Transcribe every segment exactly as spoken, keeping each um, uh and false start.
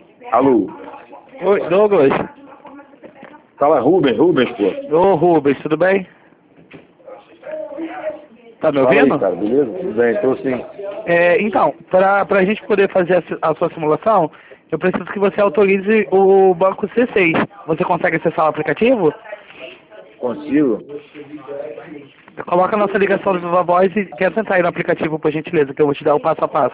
Alô? Oi, Douglas. Fala, Rubens, Rubens, pô. Ô, Rubens, tudo bem? Tá me Fala ouvindo? aí, cara, beleza? Tudo bem, tô sim. É, então, para a gente poder fazer a, si- a sua simulação, eu preciso que você autorize o banco C seis. Você consegue acessar o aplicativo? Consigo? Coloca a nossa ligação do Viva Voz e tenta entrar aí no aplicativo, por gentileza, que eu vou te dar o passo a passo.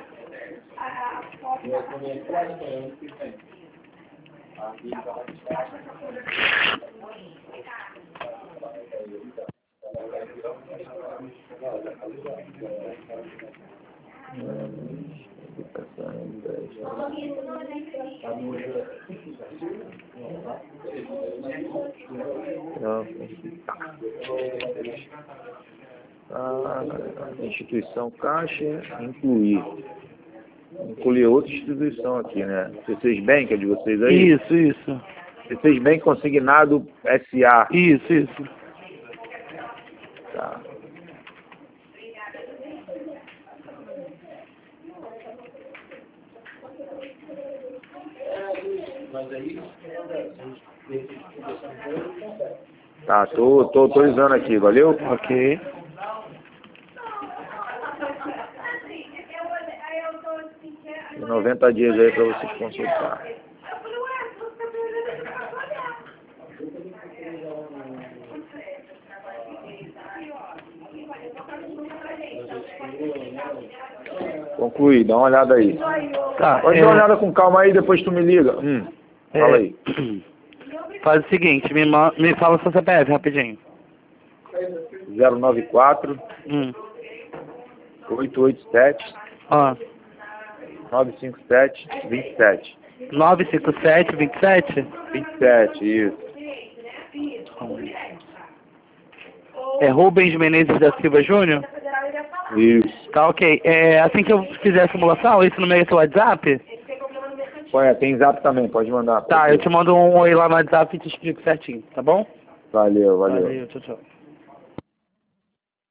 Ah, instituição Caixa, incluir. Incluir outra instituição aqui, né? C seis Bank é de vocês aí? Isso, isso. C seis Bank Consignado S A. Isso, isso. Tá. Tá, tô, tô autorizando aqui, valeu? Ok. Tem noventa dias aí pra vocês consultar. Concluí, dá uma olhada aí. Tá, Pode é, dar uma olhada com calma aí, depois tu me liga. Hum, fala aí. é, faz o seguinte, me, ma- me fala o seu C P F rapidinho. zero nove quatro, Hum. oito oito sete, Ó, nove cinco sete, dois sete. nove cinco sete, vinte e sete? vinte e sete, isso. É Rubens Menezes da Silva Júnior? Isso. Tá, ok. É, assim que eu fizer a simulação, esse número é seu WhatsApp? Ué, tem zap também, pode mandar. Tá, eu te mando um oi lá no WhatsApp e te explico certinho, tá bom? Valeu, valeu. Valeu, tchau, tchau.